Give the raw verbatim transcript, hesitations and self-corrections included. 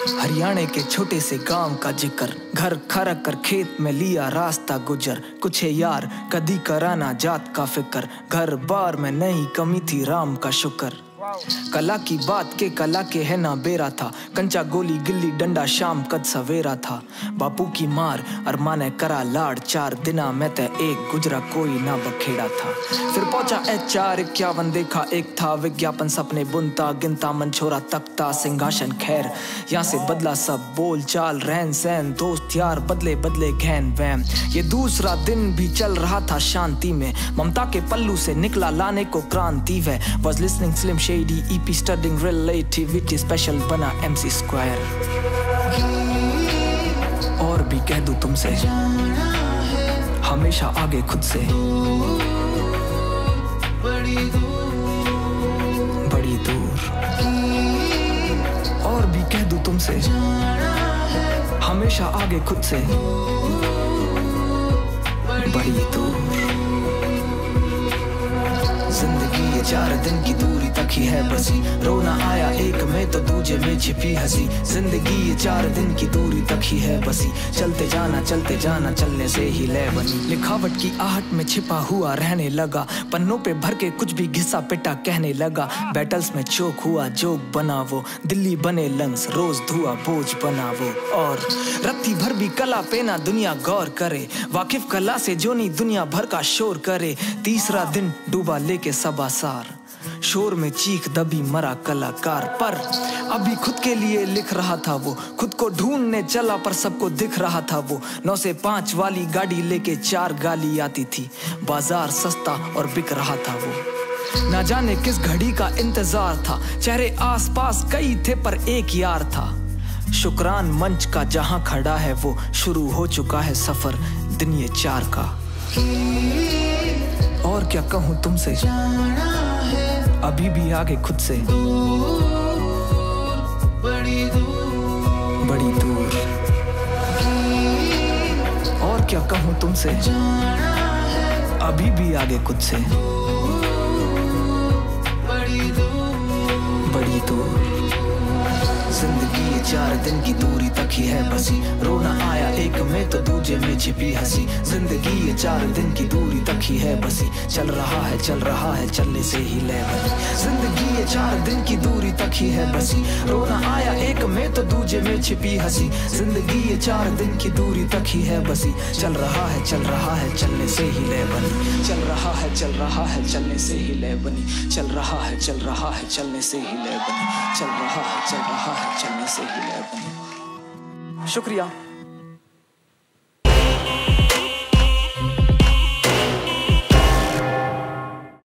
हरियाणा के छोटे से गांव का जिक्र, घर खरक कर खेत में लिया रास्ता गुजर। कुछ है यार कदी कराना जात का फिक्र, घर बार में नहीं कमी थी राम का शुक्र। कला की बात के कला के है ना बेरा था, कंचा गोली गिल्ली डंडा शाम कद सवेरा था। बापू की मार अरमाने करा लाड़, चार दिना में ते एक गुजरा कोई ना बखेड़ा था। फिर पहुंचा ए चार इक्यावन देखा एक था विज्ञापन, सपने बुनता गिनता मन छोरा तकता सिंहासन खैर। यहाँ से बदला सब बोल चाल रहन सहन, दोस्त यार बदले बदले घैन वैम। ये दूसरा दिन भी चल रहा था शांति में, ममता के पल्लू से निकला लाने को क्रांति वे। Was listening Slim Shady E P studying relativity special बना M C Square। और भी कह दूं तुमसे हमेशा आगे खुद से, बड़ी दूर बड़ी दूर। और भी कह दूं तुमसे हमेशा आगे खुद से, बड़ी दूर। जिंदगी ये चार दिन की दूरी तक ही है बसी, रोना आया एक में तो दूजे में छिपी हंसी। जिंदगी ये चार दिन की दूरी तक ही है बसी, चलते जाना चलते जाना चलने से ही लय बनी। लिखावट की आहट में छिपा हुआ रहने लगा, पन्नों पे भर के कुछ भी घिसा पिटा कहने लगा। बैटल्स में चोक हुआ जोक बना वो, दिल्ली बने लंग्स रोज धुआ बोझ बना वो। और रत्ती भर भी कला पे ना दुनिया गौर करे, वाकिफ कला से जो नहीं दुनिया भर का शोर करे। तीसरा दिन डूबा लेके सबासार, शोर में चीख दबी मरा कलाकार। पर अभी खुद के लिए लिख रहा था वो, खुद को ढूंढने चला पर सबको दिख रहा था वो। नौ से पांच वाली गाड़ी लेके चार गाली आती थी, बाजार सस्ता और बिक रहा था वो। ना जाने किस घड़ी का इंतजार था, चेहरे आसपास कई थे पर एक यार था। शुक्रान मंच का जहां खड़ा है वो, शुरू हो चुका है सफर दिन ये चार का। और क्या कहूँ तुमसे, अभी भी आगे खुद से, बड़ी दूर बड़ी दूर। और क्या कहूँ तुमसे, अभी भी आगे खुद से, बड़ी दूर बड़ी दूर। जिंदगी ये चार दिन की दूरी तक ही है बसी, रोना आया एक में तो दूजे में छिपी हंसी। जिंदगी ये चार दिन की दूरी तक ही है बसी, चल रहा है चल रहा है चलने से ही लय बनी। जिंदगी ये चार दिन की दूरी तक ही है बसी, रोना आया एक में तो दूजे में छिपी हंसी। जिंदगी ये चार दिन की दूरी तक ही है बसी, चल रहा है चल रहा है चलने से ही लय बनी। चल रहा है चल रहा है चलने से ही लय बनी, चल रहा है चल रहा है चलने से ही लय बनी, चल रहा है चल रहा है चलने से ही लय बनी। शुक्रिया।